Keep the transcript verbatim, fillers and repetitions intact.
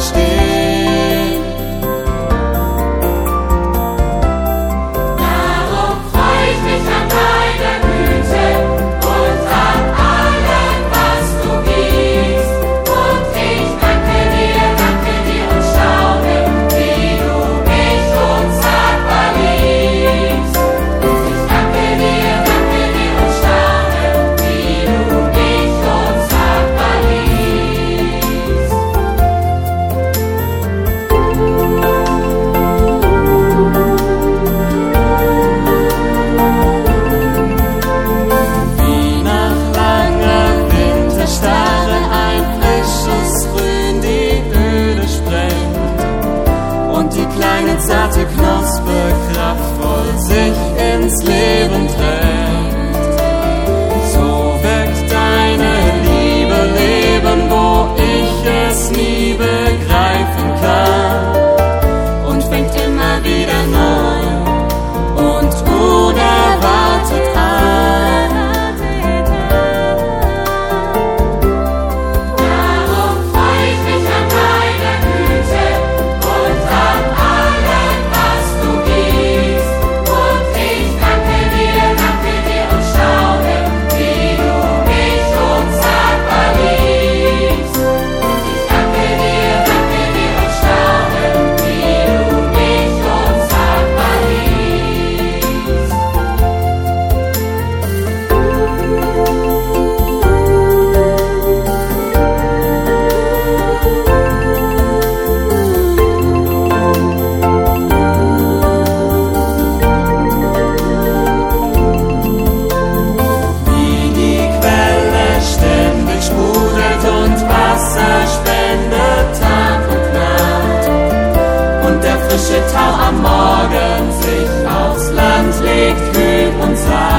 verstehen. Darum freu ich mich an deiner Güte und an allem, was du gibst. Und ich danke dir, danke dir und staune, wie du mich unsagbar liebst. Und ich danke dir, danke dir und staune, wie du mich unsagbar liebst. Wie nach langer Winterstarre ein frisches Grün die Öde sprengt und die kleine zarte Knospe kraftvoll sich ins Leben trägt. So wirkt deine Liebe Leben, wo ich es nie begreifen kann, und fängt immer wieder neu und unerwartet an. Darum freu ich mich an deiner Güte und an allem, was du gibst. Und ich danke dir, danke dir und staune, wie du mich unsagbar liebst. Und ich danke dir, danke dir und staune, wie du mich unsagbar liebst. Wie die Quelle ständig sprudelt und Wasser spendet Tag und Nacht, und der frische Tau am Morgen sich aufs Land legt, kühl und sacht.